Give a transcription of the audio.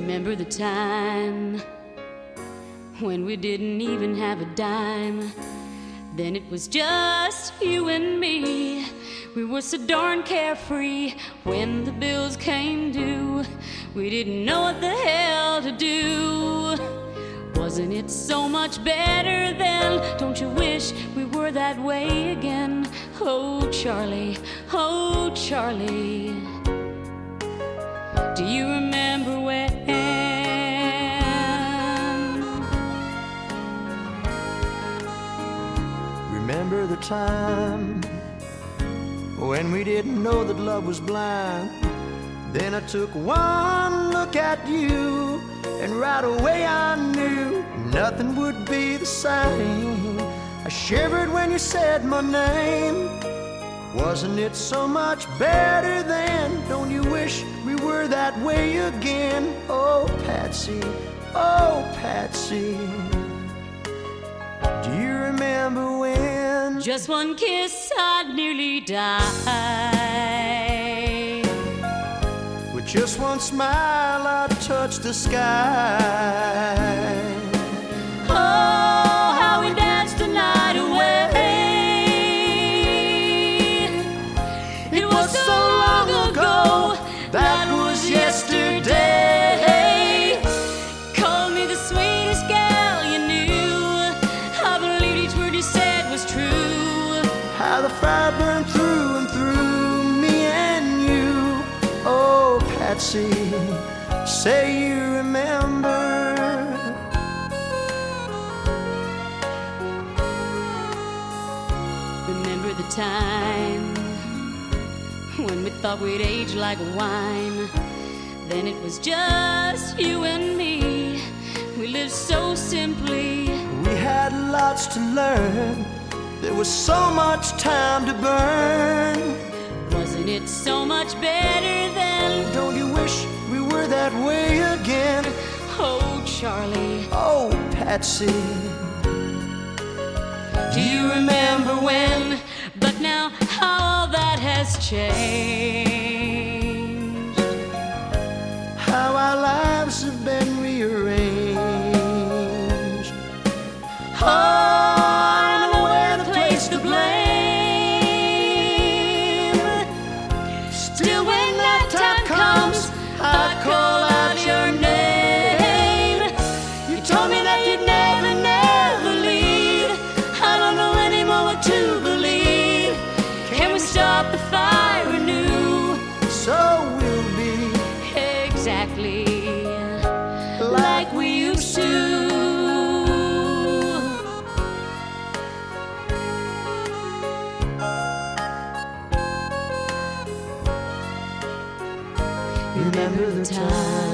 Remember the time when we didn't even have a dime? Then it was just you and me. We were so darn carefree. When the bills came due, we didn't know what the hell to do. Wasn't it so much better then? Don't you wish we were that way again? Oh, Charlie, oh, Charlie, do you remember when? Remember the time when we didn't know that love was blind? Then I took one look at you, and right away I knew nothing would be the same. I shivered when you said my name. Wasn't it so much better then? Don't you wish we were that way again? Oh, Patsy, oh, Patsy, do you remember when? Just one kiss, I'd nearly die. With just one smile, I'd touch the sky. Oh, how we danced the night away. It was so long ago, that was yesterday. Called me the sweetest gal you knew. I believed each word you said was true. How the fire burned through and through me and you. Oh, Patsy, say you remember. Remember the time when we thought we'd age like wine? Then it was just you and me. We lived so simply. We had lots to learn. There was so much time to burn. Wasn't it so much better then? Don't you wish we were that way again? Oh, Charlie, oh, Patsy, do you remember when? But now how all that has changed. How our lives have been rearranged. Oh, I know where to place the blame. Still when that time comes, I call out your name. You told me that you'd never, never leave. I don't know anymore what to believe. Can we stop the fire anew? So we'll be Exactly like we used to. remember the time